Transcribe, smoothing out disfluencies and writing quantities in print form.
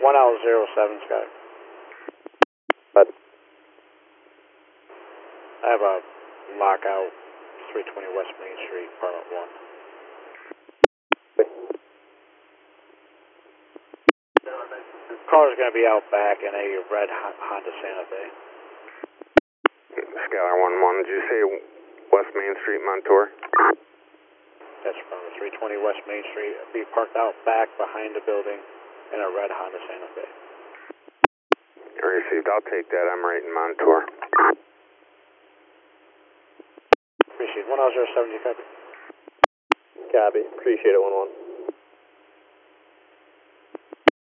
1007, Scott. But I have a lockout, 320 West Main Street, apartment 1. Car's going to be out back in a red Honda Santa Fe. Skylar 1-1, did you say West Main Street, Montour? That's from 320 West Main Street. Be parked out back behind the building in a red Honda Santa Fe. Received, I'll take that, I'm right in Montour. Appreciate it. 1007, you copy? Copy, appreciate it, 1-1.